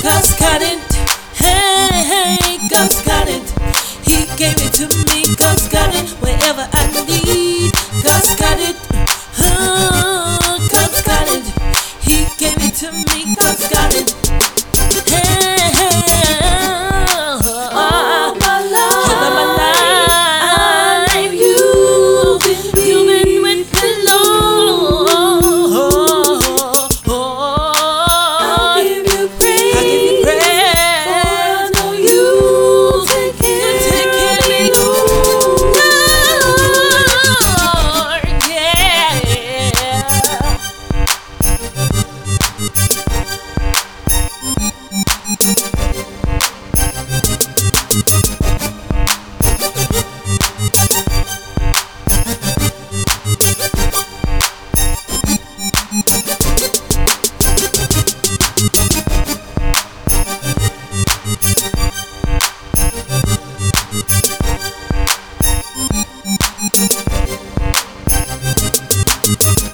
God's got it. Hey, hey, God's got it. He gave it to me. God's got it. Wherever I need, God's got it. God's got it. He gave it to me. God's got it.